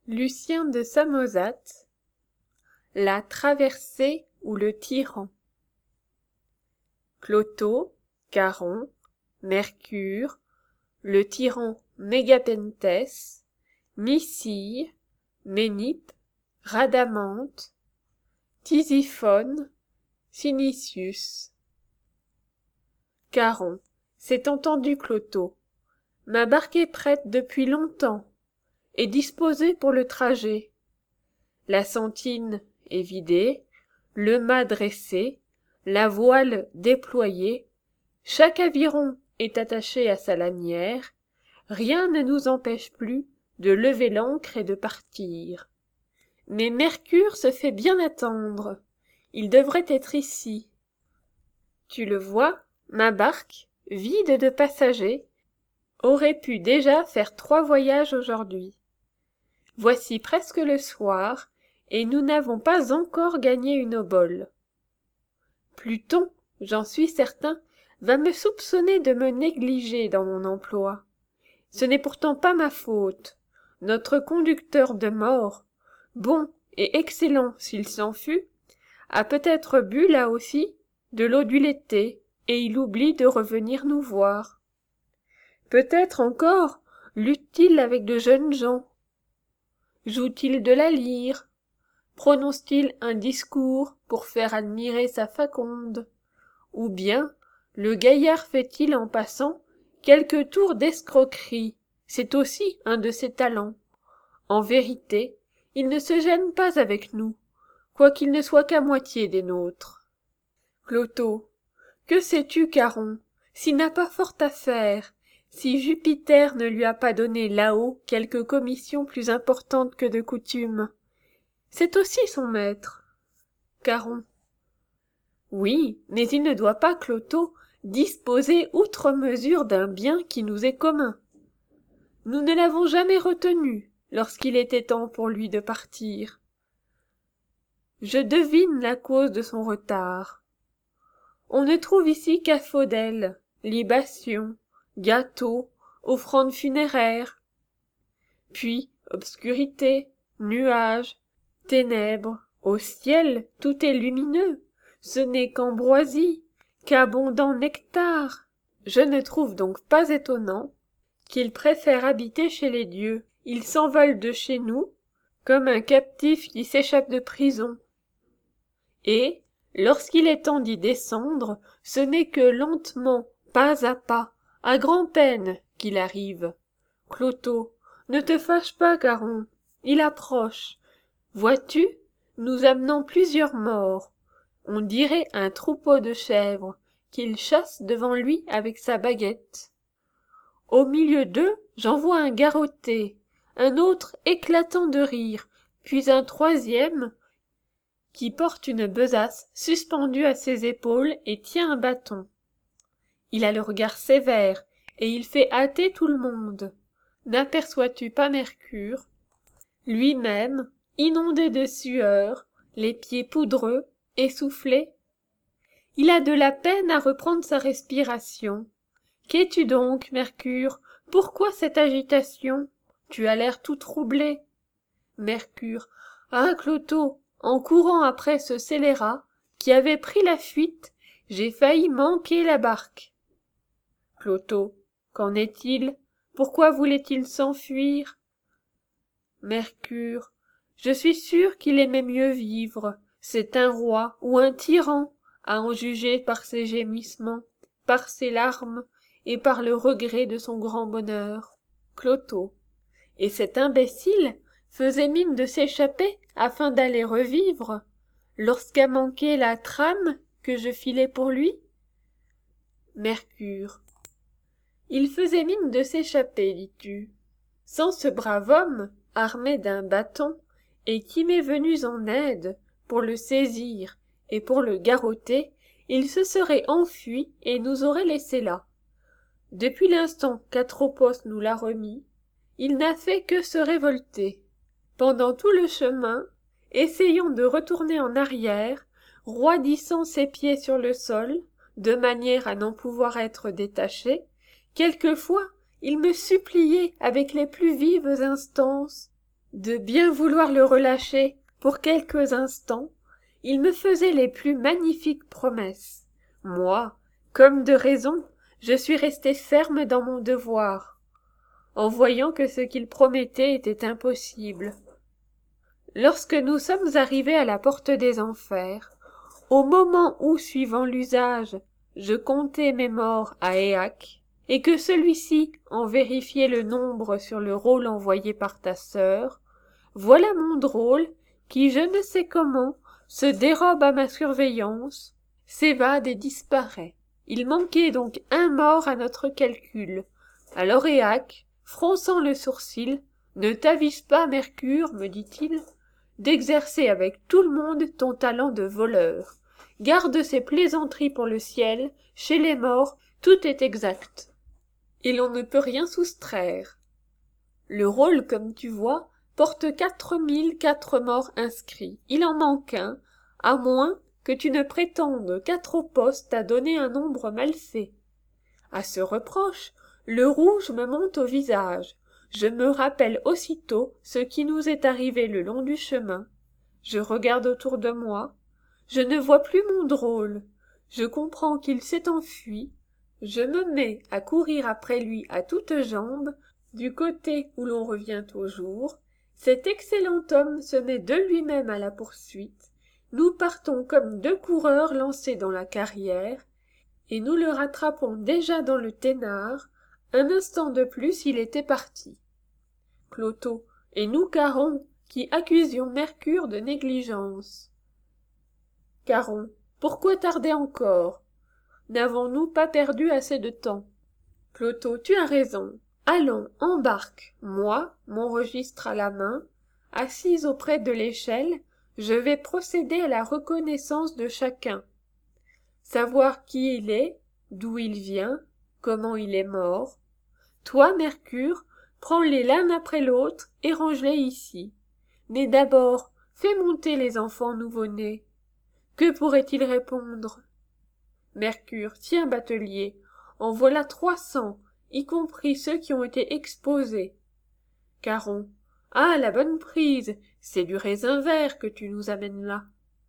Lucien de Samosate, la traversée ou le tyran. Clotho, Charon, Mercure, le tyran Mégapentès, Micille, Ménippe, Rhadamante, Tisiphone, Sinicius. Charon, s'est entendu Clotho. Ma barque est prête depuis longtemps, et disposée pour le trajet. La sentine est vidée, le mât dressé, la voile déployée, chaque aviron est attaché à sa lanière, rien ne nous empêche plus de lever l'ancre et de partir. Mais Mercure se fait bien attendre, il devrait être ici. Tu le vois, ma barque, vide de passagers, aurait pu déjà faire 3 voyages aujourd'hui. Voici presque le soir, et nous n'avons pas encore gagné une obole. Pluton, j'en suis certain, va me soupçonner de me négliger dans mon emploi. Ce n'est pourtant pas ma faute. Notre conducteur de mort, bon et excellent s'il s'en fut, a peut-être bu là aussi de l'eau du l'été, et il oublie de revenir nous voir. Peut-être encore lutte-t-il avec de jeunes gens. Joue-t-il de la lyre? Prononce-t-il un discours pour faire admirer sa faconde? Ou bien le gaillard fait-il en passant quelques tours d'escroquerie? C'est aussi un de ses talents. En vérité, il ne se gêne pas avec nous, quoiqu'il ne soit qu'à moitié des nôtres. Clotho, que sais-tu, Charon, s'il n'a pas fort à faire, si Jupiter ne lui a pas donné là-haut quelque commission plus importante que de coutume? C'est aussi son maître. Charon. Oui, mais il ne doit pas, Clotho, disposer outre mesure d'un bien qui nous est commun. Nous ne l'avons jamais retenu lorsqu'il était temps pour lui de partir. Je devine la cause de son retard. On ne trouve ici qu'affodèles, libations, gâteaux, offrandes funéraires. Puis obscurité, nuages, ténèbres, au ciel tout est lumineux, ce n'est qu'ambroisie, qu'abondant nectar. Je ne trouve donc pas étonnant qu'il préfère habiter chez les dieux. Il s'envole de chez nous, comme un captif qui s'échappe de prison. Et, lorsqu'il est temps d'y descendre, ce n'est que lentement, pas à pas, à grand-peine, qu'il arrive. Clotho, ne te fâche pas, Charon, il approche. Vois-tu, nous amenons plusieurs morts. On dirait un troupeau de chèvres qu'il chasse devant lui avec sa baguette. Au milieu d'eux, j'en vois un garrotté, un autre éclatant de rire, puis un troisième qui porte une besace suspendue à ses épaules et tient un bâton. Il a le regard sévère, et il fait hâter tout le monde. N'aperçois-tu pas Mercure, lui-même, inondé de sueur, les pieds poudreux, essoufflé? Il a de la peine à reprendre sa respiration. Qu'es-tu donc, Mercure? Pourquoi cette agitation? Tu as l'air tout troublé. Mercure. Ah, Clotho, en courant après ce scélérat qui avait pris la fuite, j'ai failli manquer la barque. Clotho. Qu'en est-il? Pourquoi voulait-il s'enfuir? Mercure. Je suis sûr qu'il aimait mieux vivre. C'est un roi ou un tyran, à en juger par ses gémissements, par ses larmes et par le regret de son grand bonheur. Clotho. Et cet imbécile faisait mine de s'échapper afin d'aller revivre, lorsqu'a manqué la trame que je filais pour lui? Mercure. Il faisait mine de s'échapper, dis-tu. Sans ce brave homme, armé d'un bâton, et qui m'est venu en aide pour le saisir et pour le garrotter, il se serait enfui et nous aurait laissés là. Depuis l'instant qu'Atropos nous l'a remis, il n'a fait que se révolter. Pendant tout le chemin, essayant de retourner en arrière, roidissant ses pieds sur le sol, de manière à n'en pouvoir être détaché, quelquefois il me suppliait avec les plus vives instances De bien vouloir le relâcher pour quelques instants, il me faisait les plus magnifiques promesses. Moi, comme de raison, je suis resté ferme dans mon devoir, en voyant que ce qu'il promettait était impossible. Lorsque nous sommes arrivés à la porte des enfers, au moment où, suivant l'usage, je comptais mes morts à Éaque, et que celui-ci en vérifiait le nombre sur le rôle envoyé par ta sœur, voilà mon drôle qui, je ne sais comment, se dérobe à ma surveillance, s'évade et disparaît. Il manquait donc un mort à notre calcul. Alors Éaque, fronçant le sourcil, « Ne t'avise pas, Mercure, me dit-il, d'exercer avec tout le monde ton talent de voleur. Garde ces plaisanteries pour le ciel, chez les morts, tout est exact. Et l'on ne peut rien soustraire. Le rôle, comme tu vois, porte 4004 morts inscrits. Il en manque un, à moins que tu ne prétendes qu'à trop poste à donner un nombre mal fait. À ce reproche, le rouge me monte au visage. Je me rappelle aussitôt ce qui nous est arrivé le long du chemin. Je regarde autour de moi. Je ne vois plus mon drôle. Je comprends qu'il s'est enfui. Je me mets à courir après lui à toutes jambes, du côté où l'on revient au jour. Cet excellent homme se met de lui-même à la poursuite. Nous partons comme deux coureurs lancés dans la carrière, et nous le rattrapons déjà dans le ténard. Un instant de plus, il était parti. Clotho, et nous, Caron, qui accusions Mercure de négligence. Caron, pourquoi tarder encore? N'avons-nous pas perdu assez de temps? Clotho, tu as raison. Allons, embarque. Moi, mon registre à la main, assise auprès de l'échelle, je vais procéder à la reconnaissance de chacun. Savoir qui il est, d'où il vient, comment il est mort. Toi, Mercure, prends-les l'un après l'autre et range-les ici. Mais d'abord, fais monter les enfants nouveau-nés. Que pourraient-ils répondre? Mercure, tiens, batelier, en voilà 300, y compris ceux qui ont été exposés. Caron, ah, la bonne prise, c'est du raisin vert que tu nous amènes là.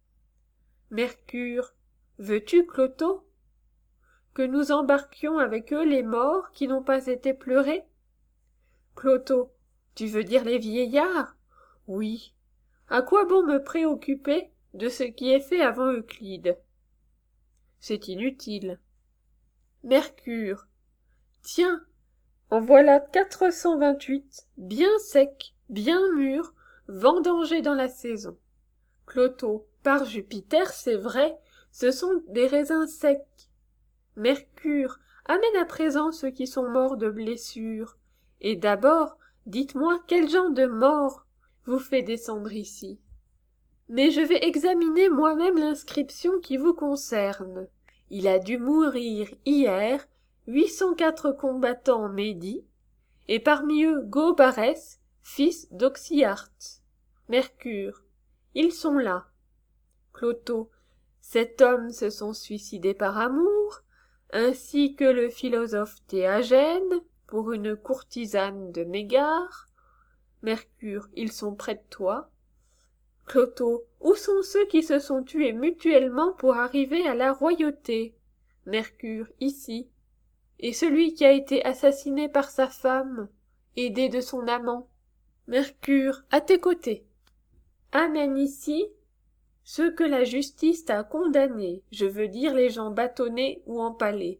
Mercure, veux-tu, Clotho, que nous embarquions avec eux les morts qui n'ont pas été pleurés? Clotho, tu veux dire les vieillards? Oui. À quoi bon me préoccuper de ce qui est fait avant Euclide? C'est inutile. Mercure, tiens, en voilà 428, bien secs, bien mûrs, vendangés dans la saison. Clotho, par Jupiter, c'est vrai, ce sont des raisins secs. Mercure, amène à présent ceux qui sont morts de blessures. Et d'abord, dites-moi quel genre de mort vous fait descendre ici. Mais je vais examiner moi-même l'inscription qui vous concerne. Il a dû mourir hier 804 combattants médis, et parmi eux Gobarès, fils d'Oxyarte. Mercure, ils sont là. Clotho, cet homme se sont suicidés par amour, ainsi que le philosophe Théagène, pour une courtisane de Mégare. Mercure, ils sont près de toi. Clotho, où sont ceux qui se sont tués mutuellement pour arriver à la royauté? Mercure, ici. Et celui qui a été assassiné par sa femme, aidé de son amant? Mercure, à tes côtés. Amène ici ceux que la justice a condamnés, je veux dire les gens bâtonnés ou empalés.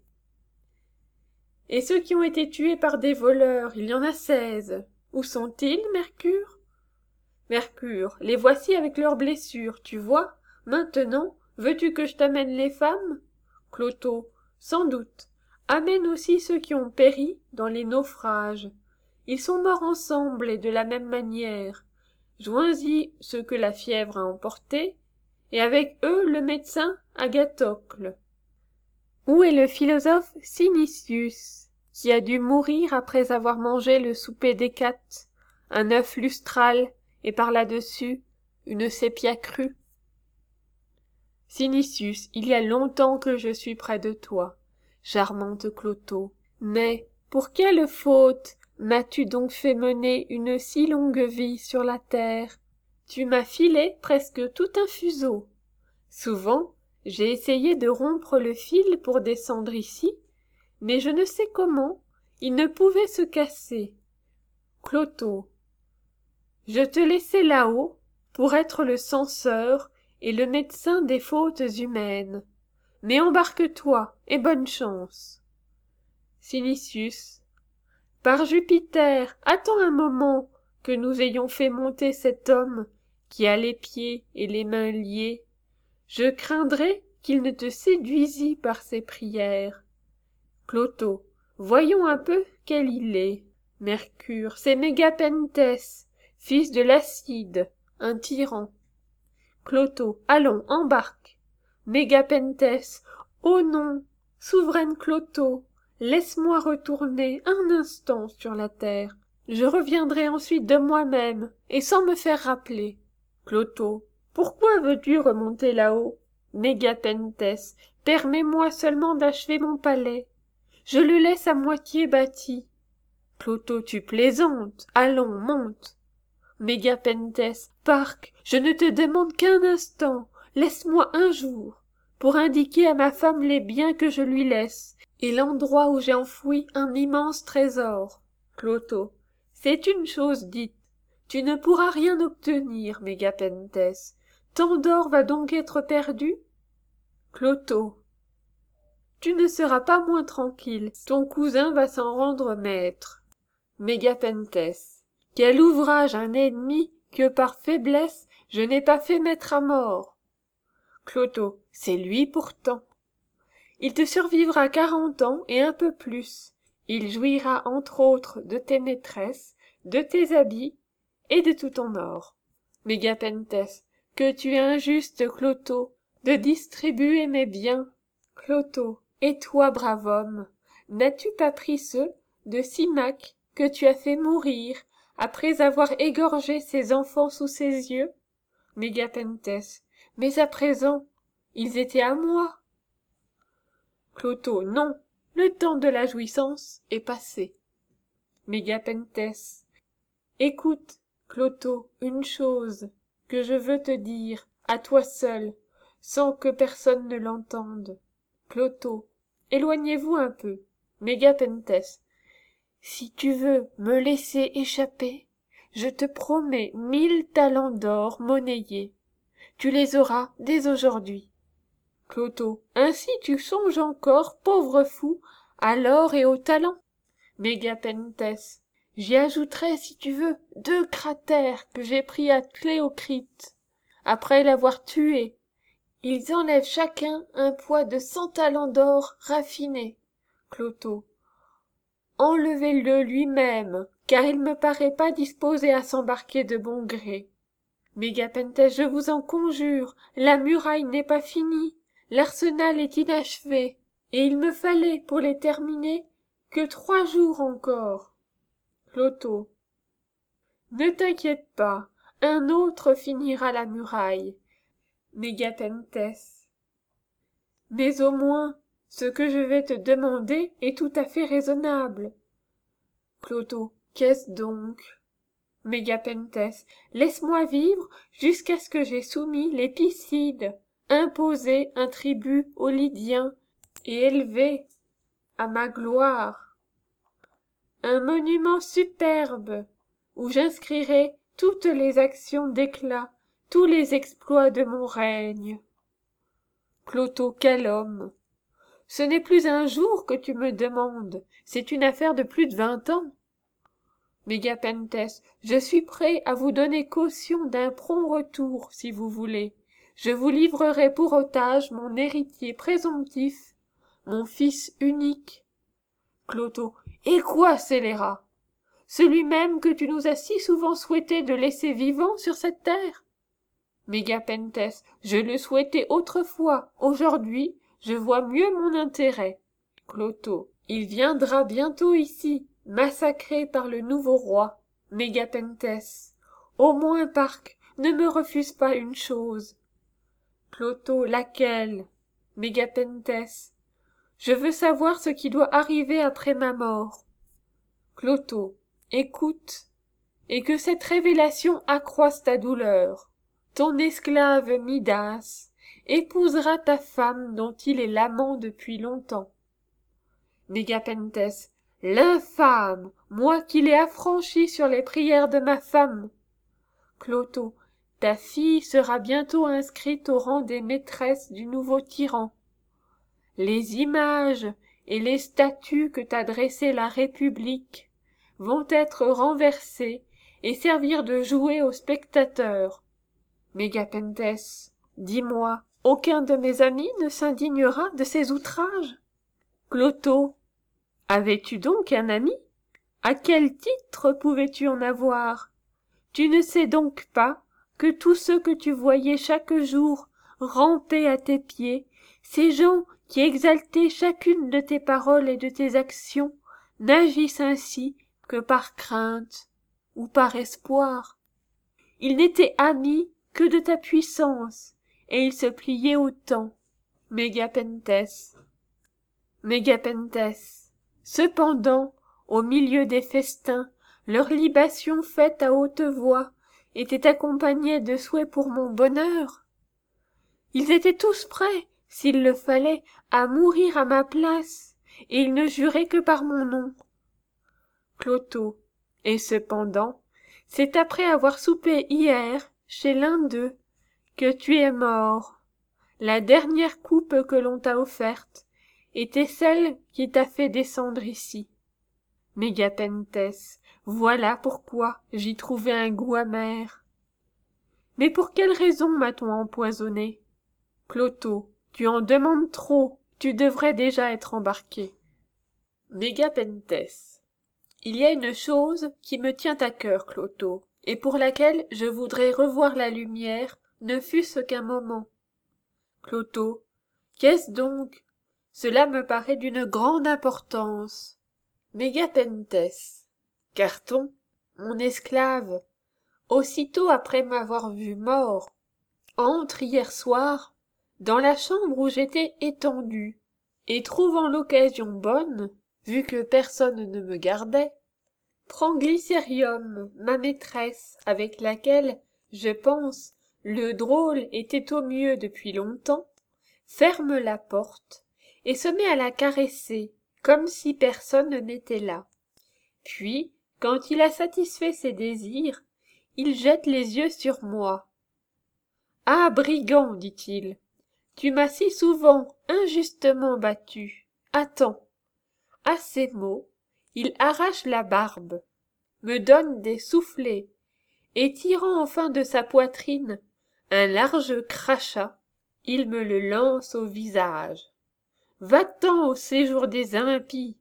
Et ceux qui ont été tués par des voleurs, il y en a 16. Où sont-ils, Mercure? Mercure, les voici avec leurs blessures, tu vois. Maintenant, veux-tu que je t'amène les femmes? Clotho, sans doute. Amène aussi ceux qui ont péri dans les naufrages. Ils sont morts ensemble et de la même manière. Joins-y ceux que la fièvre a emportés, et avec eux le médecin Agathocle. Où est le philosophe Sinicius, qui a dû mourir après avoir mangé le souper d'Hécate, un œuf lustral, et par là-dessus une sépia crue? Sinicius, il y a longtemps que je suis près de toi, charmante Clotho, mais pour quelle faute M'as-tu donc fait mener une si longue vie sur la terre? Tu m'as filé presque tout un fuseau. Souvent, j'ai essayé de rompre le fil pour descendre ici, mais je ne sais comment, il ne pouvait se casser. Clotho, je te laissais là-haut pour être le censeur et le médecin des fautes humaines. Mais embarque-toi et bonne chance. Sinicius, par Jupiter, attends un moment que nous ayons fait monter cet homme qui a les pieds et les mains liés. Je craindrais qu'il ne te séduisît par ses prières. Clotho, voyons un peu quel il est. Mercure, c'est Mégapentès, fils de l'Acide, un tyran. Clotho, allons, embarque. Mégapentès, oh non, souveraine Clotho, laisse-moi retourner un instant sur la terre. Je reviendrai ensuite de moi-même, et sans me faire rappeler. Clotho, pourquoi veux-tu remonter là-haut? Mégapentès, permets-moi seulement d'achever mon palais. Je le laisse à moitié bâti. Clotho, tu plaisantes. Allons, monte. Mégapentès, Parc, je ne te demande qu'un instant. Laisse-moi un jour, pour indiquer à ma femme les biens que je lui laisse, et l'endroit où j'ai enfoui un immense trésor. Clotho, c'est une chose dite. Tu ne pourras rien obtenir, Mégapentès. Tant d'or va donc être perdu? Clotho, tu ne seras pas moins tranquille. Ton cousin va s'en rendre maître. Mégapentès, quel ouvrage un ennemi que par faiblesse je n'ai pas fait mettre à mort. Clotho, c'est lui pourtant. Il te survivra 40 ans et un peu plus. Il jouira entre autres de tes maîtresses, de tes habits et de tout ton or. Mégapentès, que tu es injuste, Clotho, de distribuer mes biens. Clotho, et toi, brave homme, n'as-tu pas pris ceux de Simac que tu as fait mourir après avoir égorgé ses enfants sous ses yeux? Mégapentès, mais à présent, ils étaient à moi. Clotho, non, le temps de la jouissance est passé. Mégapentès, écoute, Clotho, une chose que je veux te dire, à toi seul, sans que personne ne l'entende. Clotho, éloignez-vous un peu. Mégapentès, si tu veux me laisser échapper, je te promets 1000 talents d'or monnayés. Tu les auras dès aujourd'hui. Clotho, ainsi tu songes encore, pauvre fou, à l'or et aux talents. Mégapentès, j'y ajouterai, si tu veux, 2 cratères que j'ai pris à Cléocrite, après l'avoir tué. Ils enlèvent chacun un poids de 100 talents d'or raffinés. Clotho, enlevez-le lui-même, car il me paraît pas disposé à s'embarquer de bon gré. Mégapentès, je vous en conjure, la muraille n'est pas finie, l'arsenal est inachevé, et il me fallait, pour les terminer, que 3 jours encore. Clotho, ne t'inquiète pas, un autre finira la muraille. Mégapentès, mais au moins, ce que je vais te demander est tout à fait raisonnable. Clotho, qu'est-ce donc? Mégapentès, laisse-moi vivre jusqu'à ce que j'aie soumis les Picides, imposé un tribut aux Lydiens et élevé, à ma gloire, un monument superbe où j'inscrirai toutes les actions d'éclat, tous les exploits de mon règne. Clotho, quel homme! Ce n'est plus un jour que tu me demandes, c'est une affaire de plus de 20 ans. Mégapentès, je suis prêt à vous donner caution d'un prompt retour, si vous voulez. Je vous livrerai pour otage mon héritier présomptif, mon fils unique. Clotho, et quoi, scélérat? Celui même que tu nous as si souvent souhaité de laisser vivant sur cette terre? Mégapentès, je le souhaitais autrefois, aujourd'hui, je vois mieux mon intérêt. Clotho, il viendra bientôt ici, massacré par le nouveau roi. Mégapentès, au moins, Parc, ne me refuse pas une chose. Clotho, laquelle? Mégapentès, je veux savoir ce qui doit arriver après ma mort. Clotho, Écoute, et que cette révélation accroisse ta douleur. Ton esclave Midas épousera ta femme dont il est l'amant depuis longtemps. Mégapenthes, l'infâme, moi qui l'ai affranchi sur les prières de ma femme. Clotho, ta fille sera bientôt inscrite au rang des maîtresses du nouveau tyran. Les images et les statues que t'a dressées la République vont être renversées et servir de jouet aux spectateurs. Mégapenthes, dis-moi, aucun de mes amis ne s'indignera de ces outrages? Clotho, avais-tu donc un ami? À quel titre pouvais-tu en avoir? Tu ne sais donc pas que tous ceux que tu voyais chaque jour ramper à tes pieds, ces gens qui exaltaient chacune de tes paroles et de tes actions, n'agissent ainsi que par crainte ou par espoir. Ils n'étaient amis que de ta puissance, et ils se pliaient au temps. Mégapenthes. Cependant, au milieu des festins, leurs libations faites à haute voix étaient accompagnées de souhaits pour mon bonheur. Ils étaient tous prêts, s'il le fallait, à mourir à ma place, et ils ne juraient que par mon nom. Clotho, et cependant, c'est après avoir soupé hier chez l'un d'eux que tu es mort. La dernière coupe que l'on t'a offerte était celle qui t'a fait descendre ici. Mégapenthes, voilà pourquoi j'y trouvais un goût amer. Mais pour quelle raison m'a-t-on empoisonné? Clotho, tu en demandes trop, tu devrais déjà être embarqué. Mégapenthes, il y a une chose qui me tient à cœur, Clotho, et pour laquelle je voudrais revoir la lumière, ne fût-ce qu'un moment. Clotho, qu'est-ce donc? Cela me paraît d'une grande importance. Mégapenthes, Carton, mon esclave, aussitôt après m'avoir vu mort, entre hier soir dans la chambre où j'étais étendu, et trouvant l'occasion bonne, vu que personne ne me gardait, prend Glycérium, ma maîtresse, avec laquelle, je pense, le drôle était au mieux depuis longtemps, ferme la porte, et se met à la caresser, comme si personne n'était là. Puis, quand il a satisfait ses désirs, il jette les yeux sur moi. « Ah, brigand, dit-il, tu m'as si souvent injustement battu. Attends. » À ces mots, il arrache la barbe, me donne des soufflets, et tirant enfin de sa poitrine un large crachat, il me le lance au visage. Va-t'en au séjour des impies.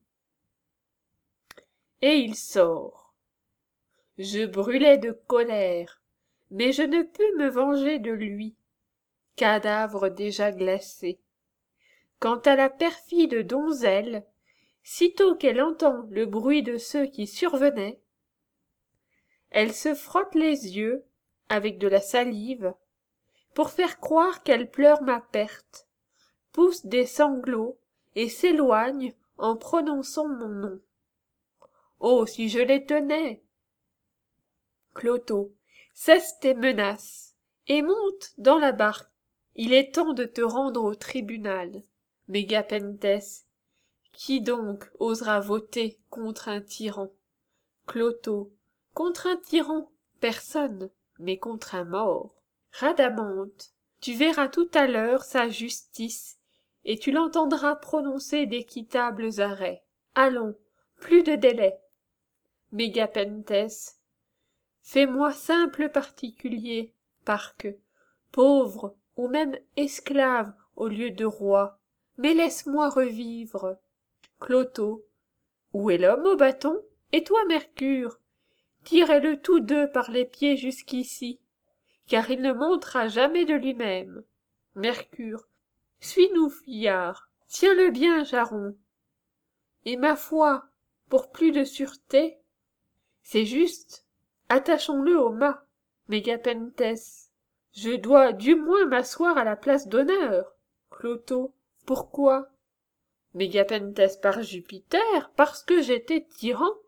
Et il sort. Je brûlais de colère, mais je ne pus me venger de lui, cadavre déjà glacé. Quant à la perfide donzelle, sitôt qu'elle entend le bruit de ceux qui survenaient, elle se frotte les yeux avec de la salive pour faire croire qu'elle pleure ma perte, pousse des sanglots et s'éloigne en prononçant mon nom. Oh, si je les tenais! Clotho, cesse tes menaces et monte dans la barque. Il est temps de te rendre au tribunal. Mégapenthes, qui donc osera voter contre un tyran? Clotho, contre un tyran, personne, mais contre un mort. Rhadamante, tu verras tout à l'heure sa justice, et tu l'entendras prononcer d'équitables arrêts. Allons, plus de délai. Mégapenthes, fais-moi simple particulier, Parque, pauvre ou même esclave au lieu de roi, mais laisse-moi revivre. Clotho, où est l'homme au bâton? Et toi, Mercure? Tirez-le tous deux par les pieds jusqu'ici, car il ne montera jamais de lui-même. Mercure, suis-nous, fuyard, tiens-le bien, Charon. Et ma foi, pour plus de sûreté, c'est juste, attachons-le au mât. Mégapenthes, je dois du moins m'asseoir à la place d'honneur. Clotho, pourquoi? Mégapenthes, par Jupiter, parce que j'étais tyran,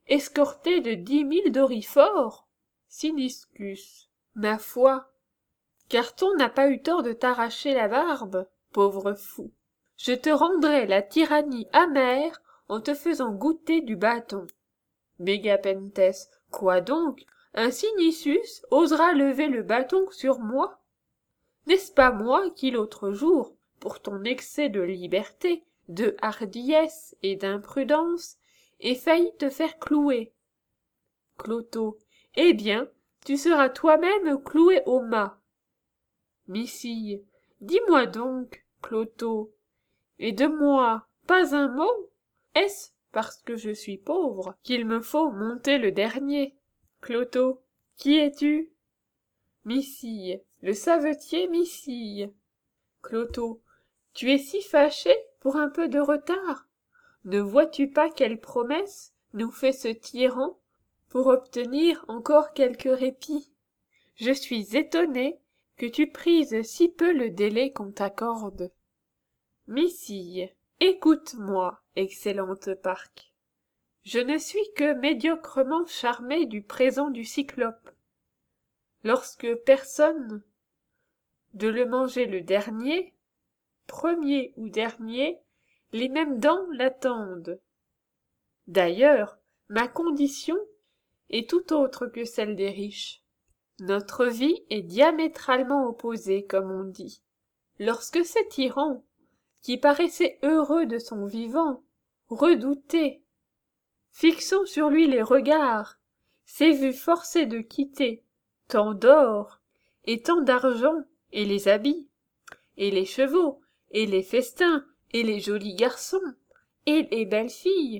escorté de 10 000 doryphores? Cyniscus. Ma foi, Carton n'a pas eu tort de t'arracher la barbe, pauvre fou. Je te rendrai la tyrannie amère en te faisant goûter du bâton. Mégapenthes, quoi donc? Un Cynissus osera lever le bâton sur moi? N'est-ce pas moi qui l'autre jour, pour ton excès de liberté, de hardiesse et d'imprudence, ai failli te faire clouer? Clotho. Eh bien, tu seras toi-même cloué au mât. Missile. Dis-moi donc, Clotho, et de moi pas un mot? Est-ce parce que je suis pauvre qu'il me faut monter le dernier? Clotho. Qui es-tu? Missile. Le savetier Missile. Clotho. Tu es si fâché pour un peu de retard? Ne vois-tu pas quelle promesse nous fait ce tyran pour obtenir encore quelque répit? Je suis étonné que tu prises si peu le délai qu'on t'accorde. Missile. Écoute-moi, excellente Parque. Je ne suis que médiocrement charmé du présent du Cyclope. Lorsque personne de le manger le dernier, premier ou dernier, les mêmes dents l'attendent. D'ailleurs, ma condition est tout autre que celle des riches. Notre vie est diamétralement opposée, comme on dit. Lorsque ce tyran, qui paraissait heureux de son vivant, redouté, fixant sur lui les regards, s'est vu forcé de quitter tant d'or et tant d'argent, et les habits, et les chevaux, et les festins, et les jolis garçons, et les belles filles.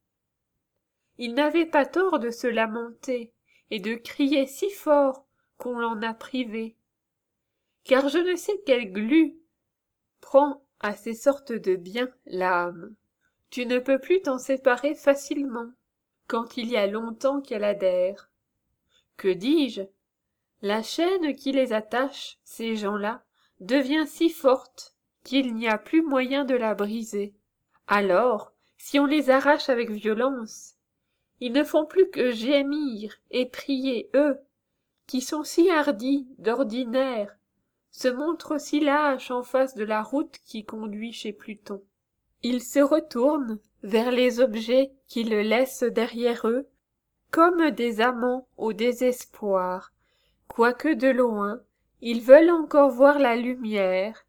Il n'avait pas tort de se lamenter et de crier si fort qu'on l'en a privé, car je ne sais quel glu prend à ces sortes de biens l'âme. Tu ne peux plus t'en séparer facilement, quand il y a longtemps qu'elle adhère. Que dis-je? La chaîne qui les attache, ces gens-là, devient si forte qu'il n'y a plus moyen de la briser. Alors, si on les arrache avec violence, ils ne font plus que gémir et prier, eux, qui sont si hardis d'ordinaire, se montrent si lâches en face de la route qui conduit chez Pluton. Ils se retournent vers les objets qui le laissent derrière eux, comme des amants au désespoir, quoique de loin, ils veulent encore voir la lumière,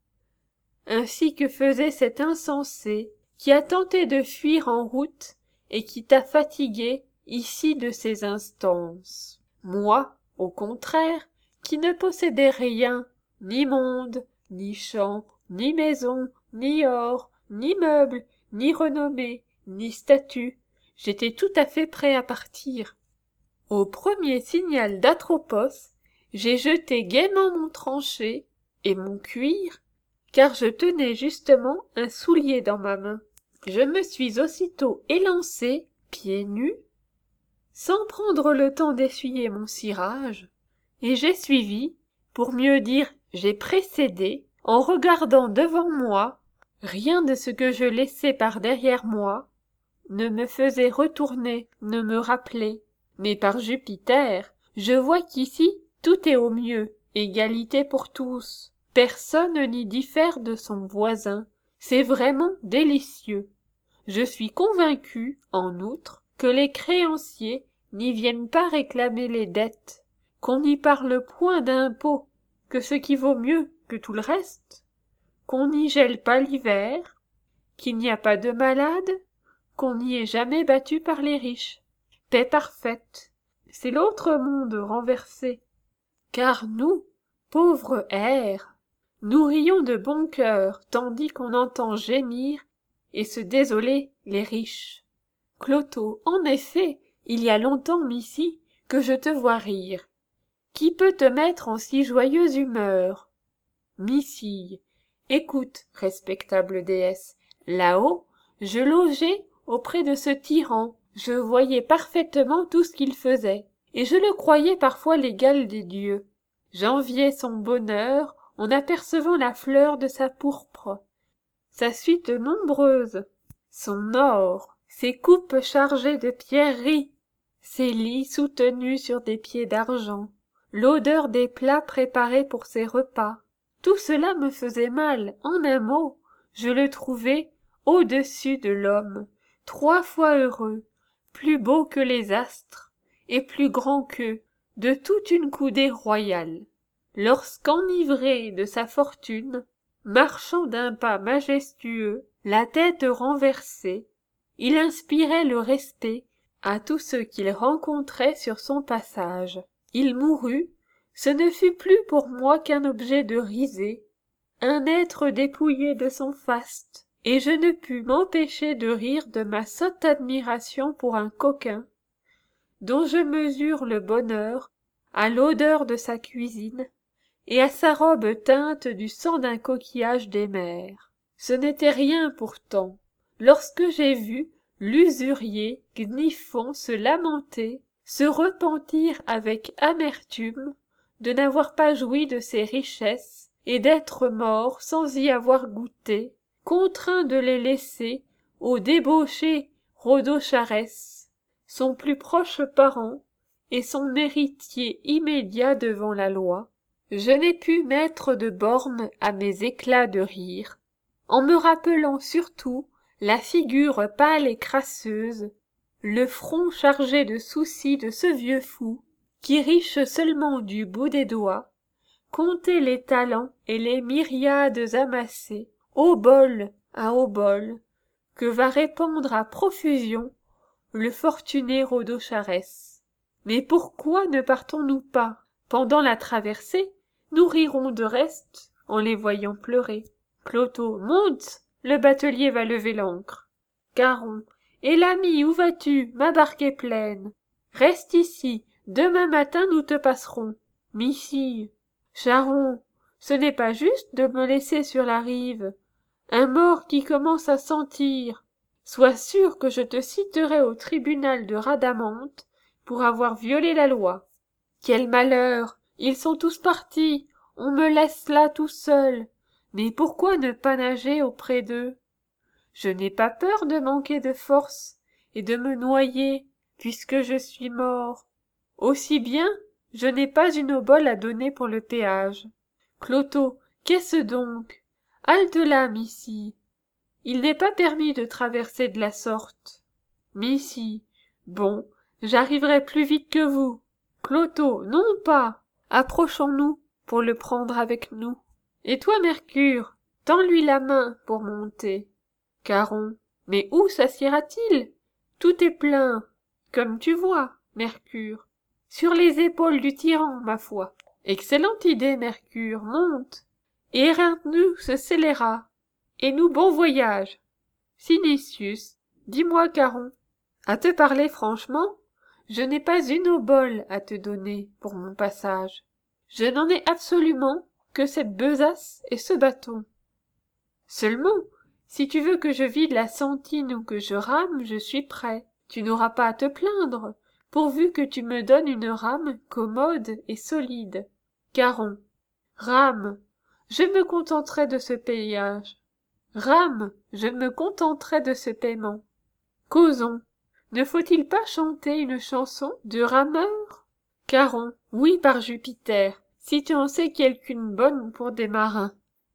ainsi que faisait cet insensé qui a tenté de fuir en route et qui t'a fatigué ici de ses instances. Moi, au contraire, qui ne possédais rien, ni monde, ni champ, ni maison, ni or, ni meubles, ni renommée, ni statut, j'étais tout à fait prêt à partir. Au premier signal d'Atropos, j'ai jeté gaiement mon tranché et mon cuir, car je tenais justement un soulier dans ma main. Je me suis aussitôt élancé, pieds nus, sans prendre le temps d'essuyer mon cirage, et j'ai suivi, pour mieux dire j'ai précédé, en regardant devant moi, rien de ce que je laissais par derrière moi ne me faisait retourner, ne me rappeler. Mais par Jupiter, je vois qu'ici tout est au mieux, égalité pour tous. Personne n'y diffère de son voisin. C'est vraiment délicieux. Je suis convaincu, en outre, que les créanciers n'y viennent pas réclamer les dettes, qu'on n'y parle point d'impôts, que ce qui vaut mieux que tout le reste, qu'on n'y gèle pas l'hiver, qu'il n'y a pas de malades, qu'on n'y est jamais battu par les riches. Paix parfaite, c'est l'autre monde renversé. Car nous, pauvres hères, nous rions de bon cœur, tandis qu'on entend gémir et se désoler les riches. Clotho, en effet, il y a longtemps, Missy, que je te vois rire. Qui peut te mettre en si joyeuse humeur? Missy, écoute, respectable déesse, là-haut, je logeais auprès de ce tyran, je voyais parfaitement tout ce qu'il faisait, et je le croyais parfois l'égal des dieux. J'enviais son bonheur en apercevant la fleur de sa pourpre, sa suite nombreuse, son or, ses coupes chargées de pierreries, ses lits soutenus sur des pieds d'argent, l'odeur des plats préparés pour ses repas. Tout cela me faisait mal, en un mot, je le trouvais au-dessus de l'homme, 3 fois heureux, plus beau que les astres, et plus grand qu'eux, de toute une coudée royale. Lorsqu'enivré de sa fortune, marchant d'un pas majestueux, la tête renversée, il inspirait le respect à tous ceux qu'il rencontrait sur son passage. Il mourut, ce ne fut plus pour moi qu'un objet de risée, un être dépouillé de son faste, et je ne pus m'empêcher de rire de ma sotte admiration pour un coquin, dont je mesure le bonheur à l'odeur de sa cuisine et à sa robe teinte du sang d'un coquillage des mers. Ce n'était rien pourtant, lorsque j'ai vu l'usurier Gniffon se lamenter, se repentir avec amertume de n'avoir pas joui de ses richesses et d'être mort sans y avoir goûté, contraint de les laisser au débauché Rodocharès, son plus proche parent et son héritier immédiat devant la loi. Je n'ai pu mettre de bornes à mes éclats de rire, en me rappelant surtout la figure pâle et crasseuse, le front chargé de soucis de ce vieux fou, qui riche seulement du bout des doigts, comptait les talents et les myriades amassées, obole à obole, que va répandre à profusion le fortuné Rodocharès. Mais pourquoi ne partons-nous pas? Pendant la traversée, nous rirons de reste en les voyant pleurer. Clotho, monte, le batelier va lever l'ancre. Caron, et l'ami, où vas-tu? Ma barque est pleine. Reste ici, demain matin nous te passerons. Missy, Charon, ce n'est pas juste de me laisser sur la rive. Un mort qui commence à sentir. Sois sûr que je te citerai au tribunal de Rhadamante pour avoir violé la loi. Quel malheur! Ils sont tous partis, on me laisse là tout seul. Mais pourquoi ne pas nager auprès d'eux? Je n'ai pas peur de manquer de force et de me noyer, puisque je suis mort. Aussi bien, je n'ai pas une obole à donner pour le péage. Clotho, qu'est-ce donc? Halte là, Missy. Il n'est pas permis de traverser de la sorte. Missy, bon, j'arriverai plus vite que vous. Clotho, non pas. Approchons-nous pour le prendre avec nous. Et toi, Mercure, tends-lui la main pour monter. Caron, mais où s'assiera-t-il? Tout est plein, comme tu vois, Mercure. Sur les épaules du tyran, ma foi. Excellente idée, Mercure, monte. Et éreinte-nous ce scélérat. Et nous bon voyage. Sinicius, dis-moi, Caron, à te parler franchement, je n'ai pas une obole à te donner pour mon passage. Je n'en ai absolument que cette besace et ce bâton. Seulement, si tu veux que je vide la sentine ou que je rame, je suis prêt. Tu n'auras pas à te plaindre, pourvu que tu me donnes une rame commode et solide. Caron, rame, je me contenterai de ce payage. Rame, je me contenterai de ce paiement. Causons. Ne faut-il pas chanter une chanson de rameur? Caron, oui, par Jupiter, si tu en sais quelqu'une bonne pour des marins.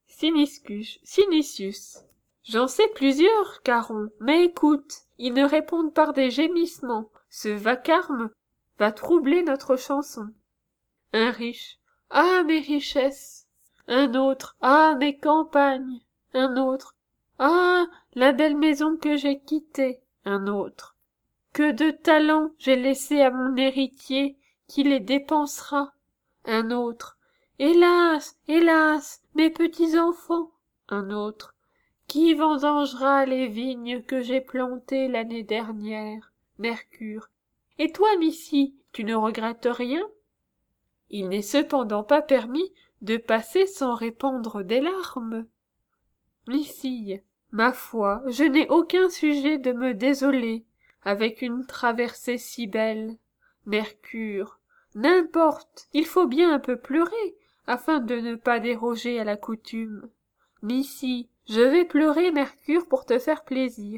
Sinicius. J'en sais plusieurs, Caron, mais écoute, ils ne répondent par des gémissements. Ce vacarme va troubler notre chanson. Un riche, ah mes richesses. Un autre, ah mes campagnes. Un autre, ah la belle maison que j'ai quittée. Un autre, que de talents j'ai laissé à mon héritier qui les dépensera. Un autre, hélas, hélas, mes petits-enfants. Un autre, qui vendangera les vignes que j'ai plantées l'année dernière? Mercure. Et toi, Missy, tu ne regrettes rien? Il n'est cependant pas permis de passer sans répandre des larmes. Missy, ma foi, je n'ai aucun sujet de me désoler avec une traversée si belle. Mercure, n'importe, il faut bien un peu pleurer afin de ne pas déroger à la coutume. Missy, je vais pleurer, Mercure, pour te faire plaisir.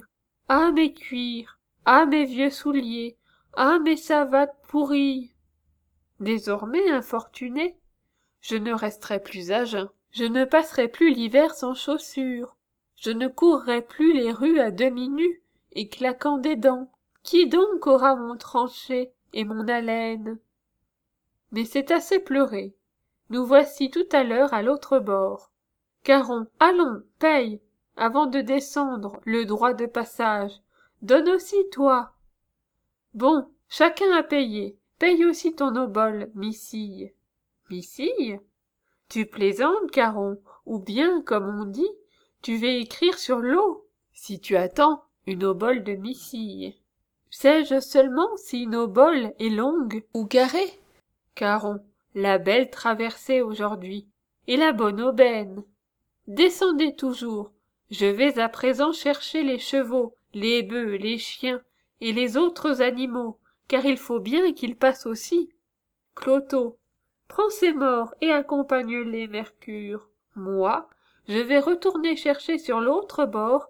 Ah mes cuirs, ah mes vieux souliers, ah mes savates pourries. Désormais, infortuné, je ne resterai plus à jeun, je ne passerai plus l'hiver sans chaussures, je ne courrai plus les rues à demi nue et claquant des dents. Qui donc aura mon tranchée et mon haleine? Mais c'est assez pleuré. Nous voici tout à l'heure à l'autre bord. Caron, allons, paye, avant de descendre, le droit de passage. Donne aussi, toi. Bon, chacun a payé. Paye aussi ton obole, missille. Missille? Tu plaisantes, Caron, ou bien, comme on dit, tu veux écrire sur l'eau, si tu attends une obole de missille. Sais-je seulement si une obole est longue ou carrée? Caron, la belle traversée aujourd'hui, et la bonne aubaine. Descendez toujours, je vais à présent chercher les chevaux, les bœufs, les chiens, et les autres animaux, car il faut bien qu'ils passent aussi. Cloto, prends ces morts et accompagne-les, Mercure. Moi, je vais retourner chercher sur l'autre bord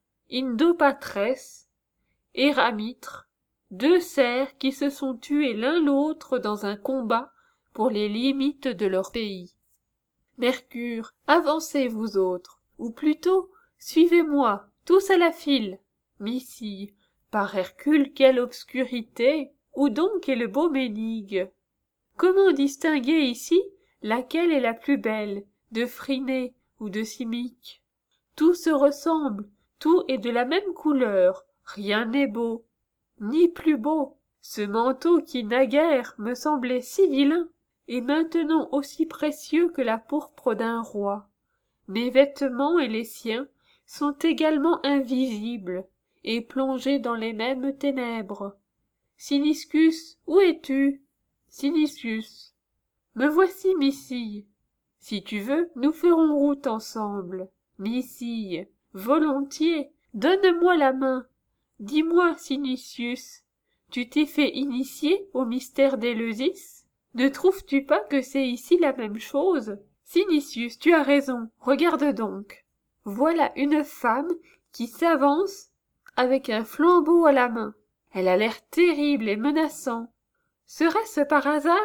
Indopatrès et Ramitre, deux cerfs qui se sont tués l'un l'autre dans un combat pour les limites de leur pays. Mercure, avancez vous autres, ou plutôt, suivez-moi, tous à la file. Missille, par Hercule, quelle obscurité! Où donc est le beau Ménigue? Comment distinguer ici laquelle est la plus belle, de Phryné ou de Simique? Tout se ressemble, tout est de la même couleur, rien n'est beau, ni plus beau. Ce manteau qui naguère me semblait si vilain, est maintenant aussi précieux que la pourpre d'un roi. Mes vêtements et les siens sont également invisibles, et plongés dans les mêmes ténèbres. Siniscus, où es-tu? Sinicius, me voici, Missille. Si tu veux, nous ferons route ensemble. Missille, volontiers, donne-moi la main. Dis-moi, Sinicius, tu t'es fait initier au mystère d'Éleusis? Ne trouves-tu pas que c'est ici la même chose? Sinicius, tu as raison, regarde donc. Voilà une femme qui s'avance avec un flambeau à la main. Elle a l'air terrible et menaçant. Serait-ce par hasard?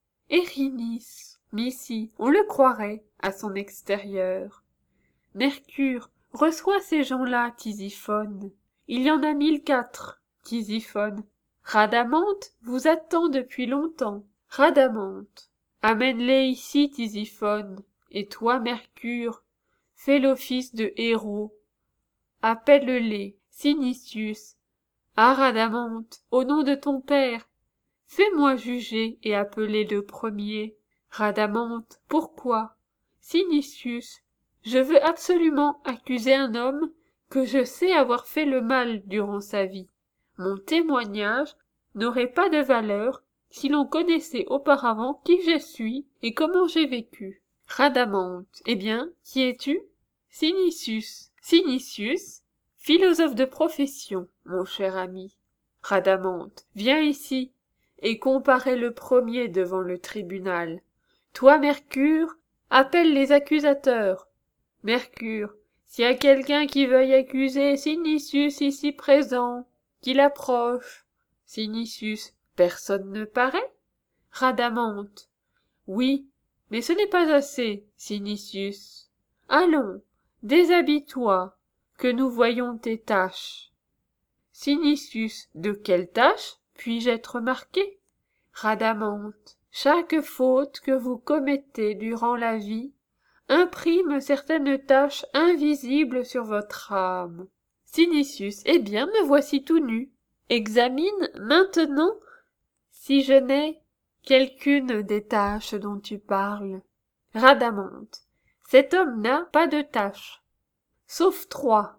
Érinis, Missy, on le croirait, à son extérieur. Mercure, reçois ces gens-là, Tisiphone. Il y en a 1004, Tisiphone. Rhadamante vous attend depuis longtemps. Rhadamante, amène-les ici, Tisiphone. Et toi, Mercure, fais l'office de héros. Appelle-les, Sinicius. Ah, Rhadamante, au nom de ton père, fais-moi juger et appeler le premier. Rhadamante, pourquoi? Sinicius, je veux absolument accuser un homme que je sais avoir fait le mal durant sa vie. Mon témoignage n'aurait pas de valeur si l'on connaissait auparavant qui je suis et comment j'ai vécu. Rhadamante, eh bien, qui es-tu? Sinicius. Sinicius, philosophe de profession, mon cher ami. Rhadamante, viens ici, et comparer le premier devant le tribunal. Toi, Mercure, appelle les accusateurs. Mercure, s'il y a quelqu'un qui veuille accuser Sinicius ici présent, qu'il approche. Sinicius, personne ne paraît? Rhadamante, oui, mais ce n'est pas assez, Sinicius. Allons, déshabille-toi, que nous voyions tes taches. Sinicius, de quelle tâche puis-je être marqué? Rhadamante, chaque faute que vous commettez durant la vie imprime certaines taches invisibles sur votre âme. Sinicius, eh bien, me voici tout nu. Examine maintenant si je n'ai quelqu'une des taches dont tu parles. Rhadamante, cet homme n'a pas de taches, sauf 3,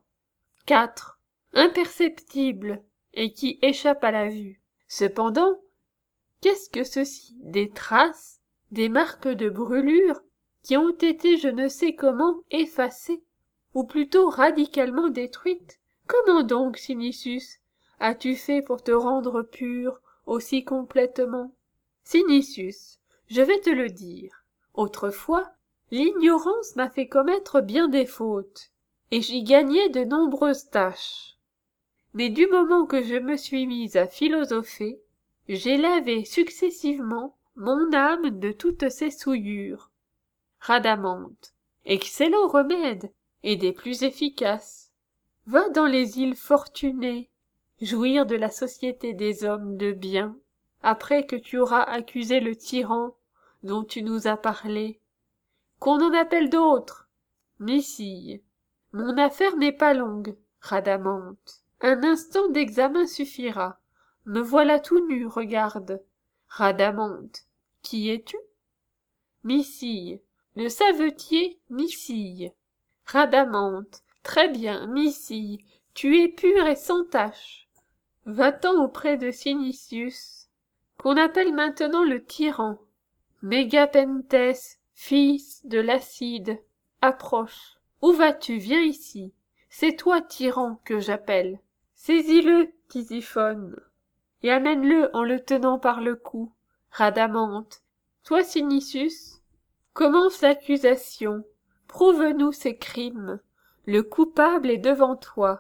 4, imperceptibles, et qui échappent à la vue. Cependant, qu'est-ce que ceci? Des traces, des marques de brûlure, qui ont été je ne sais comment effacées, ou plutôt radicalement détruites. Comment donc, Sinicius, as-tu fait pour te rendre pur aussi complètement? Sinicius, je vais te le dire. Autrefois, l'ignorance m'a fait commettre bien des fautes, et j'y gagnai de nombreuses tâches. Mais du moment que je me suis mise à philosopher, j'ai lavé successivement mon âme de toutes ces souillures. Rhadamante, excellent remède, et des plus efficaces. Va dans les îles Fortunées, jouir de la société des hommes de bien, après que tu auras accusé le tyran dont tu nous as parlé. Qu'on en appelle d'autres. Messille, mon affaire n'est pas longue, Rhadamante. Un instant d'examen suffira. Me voilà tout nu, regarde. Rhadamante, qui es-tu? Messille, le savetier Messille. Rhadamante, très bien, Messille, tu es pure et sans tache. Va-t'en auprès de Sinicius, qu'on appelle maintenant le tyran. Mégapentès, fils de l'Acide, approche. Où vas-tu? Viens ici. C'est toi, tyran, que j'appelle. Saisis-le, Tisiphone, et amène-le en le tenant par le cou. Rhadamante, toi, Sinicius, commence l'accusation. Prouve-nous ces crimes. Le coupable est devant toi.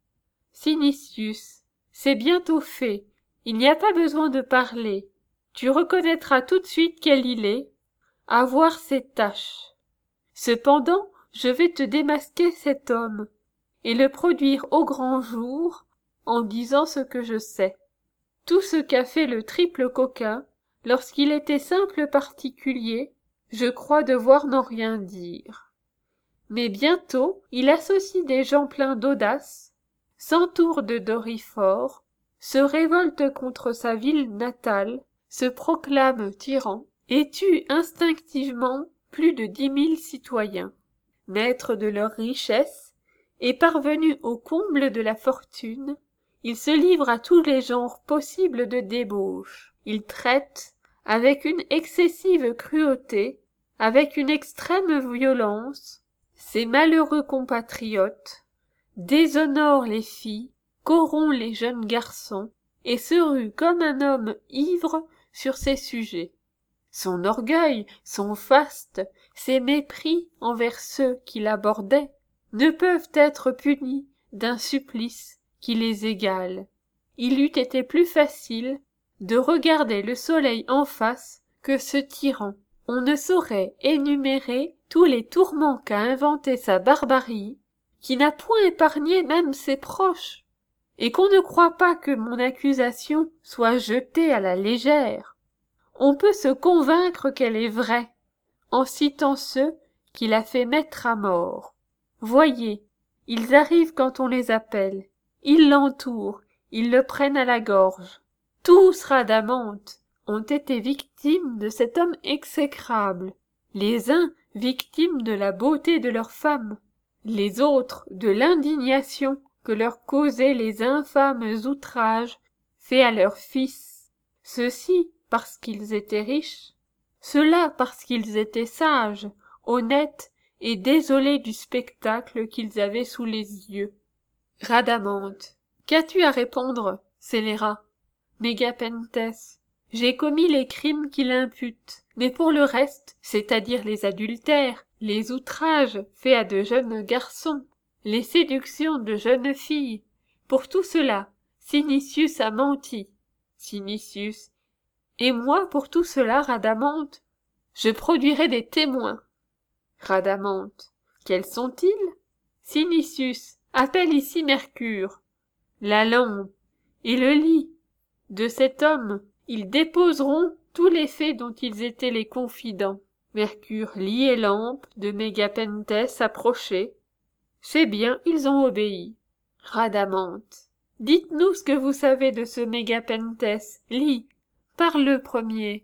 Sinicius, c'est bientôt fait. Il n'y a pas besoin de parler. Tu reconnaîtras tout de suite quel il est, à voir ses taches. Cependant, je vais te démasquer cet homme, et le produire au grand jour, en disant ce que je sais. Tout ce qu'a fait le triple coquin, lorsqu'il était simple particulier, je crois devoir n'en rien dire. Mais bientôt, il associe des gens pleins d'audace, s'entoure de Doryphore, se révolte contre sa ville natale, se proclame tyran, et tue instinctivement plus de 10 000 citoyens. Maître de leur richesse, et parvenu au comble de la fortune, il se livre à tous les genres possibles de débauche. Il traite, avec une excessive cruauté, avec une extrême violence, ses malheureux compatriotes, déshonore les filles, corrompt les jeunes garçons, et se rue comme un homme ivre sur ses sujets. Son orgueil, son faste, ses mépris envers ceux qui l'abordaient, ne peuvent être punis d'un supplice qui les égale. Il eût été plus facile de regarder le soleil en face que ce tyran. On ne saurait énumérer tous les tourments qu'a inventés sa barbarie, qui n'a point épargné même ses proches, et qu'on ne croit pas que mon accusation soit jetée à la légère. On peut se convaincre qu'elle est vraie, en citant ceux qu'il a fait mettre à mort. Voyez, ils arrivent quand on les appelle, ils l'entourent, ils le prennent à la gorge. Tous, Rhadamante, ont été victimes de cet homme exécrable, les uns victimes de la beauté de leur femme, les autres de l'indignation que leur causaient les infâmes outrages faits à leurs fils, ceux-ci parce qu'ils étaient riches, ceux-là parce qu'ils étaient sages, honnêtes et désolés du spectacle qu'ils avaient sous les yeux. Rhadamante, qu'as-tu à répondre, scélérat? Mégapentès, j'ai commis les crimes qu'il impute, mais pour le reste, c'est-à-dire les adultères, les outrages faits à de jeunes garçons, les séductions de jeunes filles, pour tout cela, Sinicius a menti. Sinicius, et moi pour tout cela, Rhadamante, je produirai des témoins. Rhadamante, quels sont-ils? Sinicius, appelle ici Mercure, la lampe et le lit de cet homme. Ils déposeront tous les faits dont ils étaient les confidents. Mercure, lit et lampe de Mégapentès approchaient. C'est bien, ils ont obéi. Rhadamante, dites-nous ce que vous savez de ce Mégapentès. Lit, parle le premier.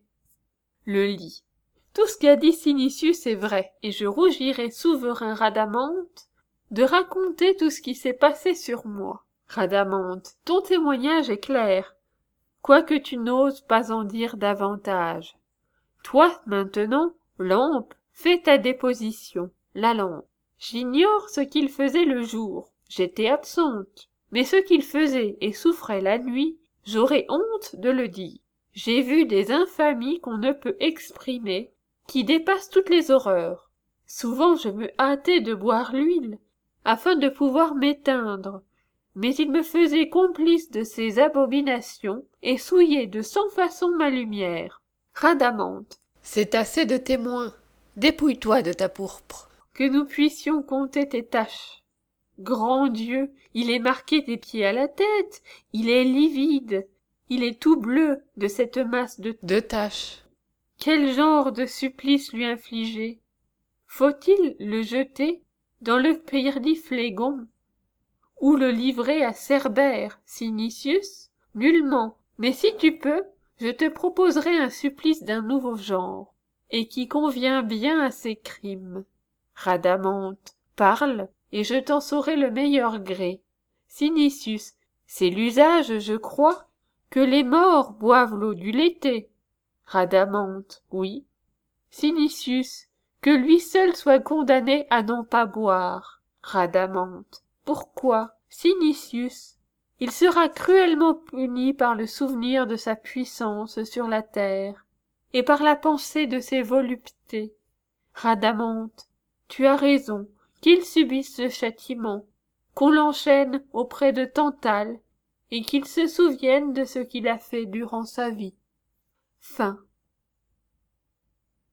Le lit. Tout ce qu'a dit Sinicius est vrai, et je rougirai souverain Rhadamante de raconter tout ce qui s'est passé sur moi. Rhadamante, ton témoignage est clair, quoique tu n'oses pas en dire davantage. Toi, maintenant, lampe, fais ta déposition. La lampe. J'ignore ce qu'il faisait le jour, j'étais absente, mais ce qu'il faisait et souffrait la nuit, j'aurais honte de le dire. J'ai vu des infamies qu'on ne peut exprimer, qui dépassent toutes les horreurs. Souvent je me hâtais de boire l'huile, afin de pouvoir m'éteindre, mais il me faisait complice de ses abominations et souillait de 100 façons ma lumière. Rhadamante, c'est assez de témoins. Dépouille-toi de ta pourpre. que nous puissions compter tes taches. Grand Dieu, il est marqué des pieds à la tête, il est livide, il est tout bleu de cette masse de taches. Quel genre de supplice lui infliger? Faut-il le jeter dans le périphégon, ou le livrer à Cerbère, Sinicius? Nullement, mais si tu peux, je te proposerai un supplice d'un nouveau genre, et qui convient bien à ces crimes. Rhadamante, parle, et je t'en saurai le meilleur gré. Sinicius, c'est l'usage, je crois, que les morts boivent l'eau du lété. Rhadamante, oui. Sinicius, que lui seul soit condamné à n'en pas boire. Rhadamante, pourquoi? Sinicius, il sera cruellement puni par le souvenir de sa puissance sur la terre, et par la pensée de ses voluptés. Rhadamante, tu as raison, qu'il subisse ce châtiment, qu'on l'enchaîne auprès de Tantale, et qu'il se souvienne de ce qu'il a fait durant sa vie. Fin.